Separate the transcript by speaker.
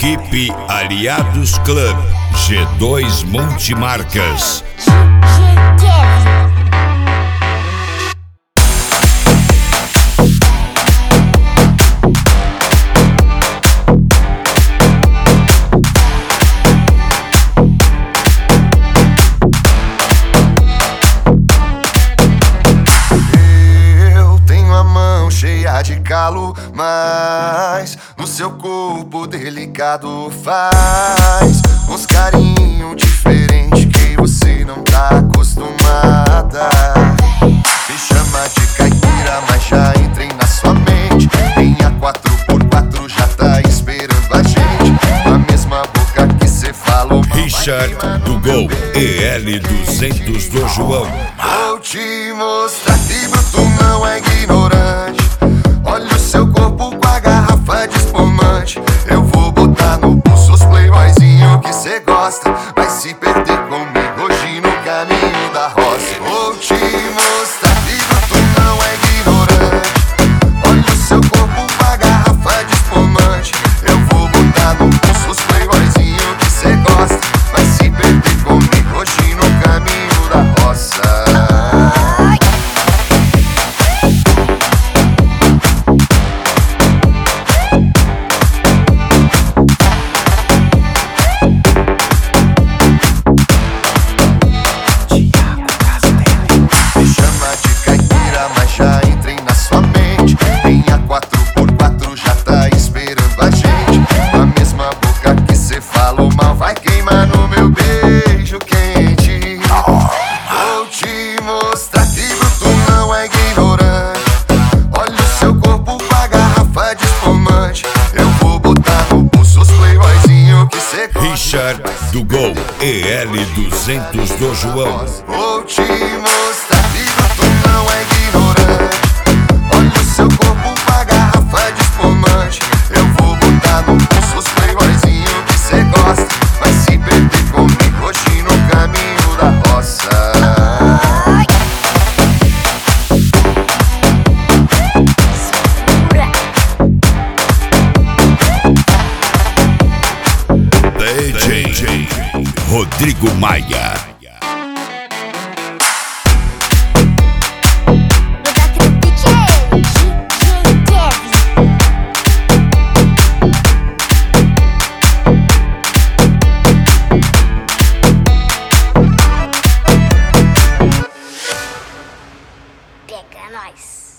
Speaker 1: Equipe Aliados Club G2 Multimarcas.
Speaker 2: Cheia de calo, mas no seu corpo delicado faz uns carinho diferente que você não tá acostumada. Me chama de caipira, mas já entrei na sua mente. Minha 4x4 já tá esperando a gente. A mesma boca que cê falou.
Speaker 1: Richard do Gol EL200 do João.
Speaker 2: Vou te mostrar que bruto não é ignorante. Olha o seu corpo com a garrafa de espumante. Eu vou botar no pulso os playboyzinho que cê gosta. Vai se perder comigo hoje no caminho da roça. Vou te mostrar que tu não é ignorante. Olha o seu corpo com a garrafa de espumante. Eu vou botar no pulso os playboyzinho que cê gosta. Vai se perder comigo hoje no caminho da roça. Vai queimar no meu beijo quente. Vou te mostrar que bruto não é ignorante. Olha o seu corpo com a garrafa de espumante. Eu vou botar no pulso os playboyzinho que cê gosta.
Speaker 1: Richard do Gol EL200 do João.
Speaker 2: Vou te mostrar que bruto não é ignorante. Olha o seu corpo com a garrafa de espumante. Eu vou botar no pulso os playboyzinho que cê gosta. Vai se perder comigo hoje no caminho da roça.
Speaker 1: DJ Rodrigo Maia.
Speaker 3: Pega nós.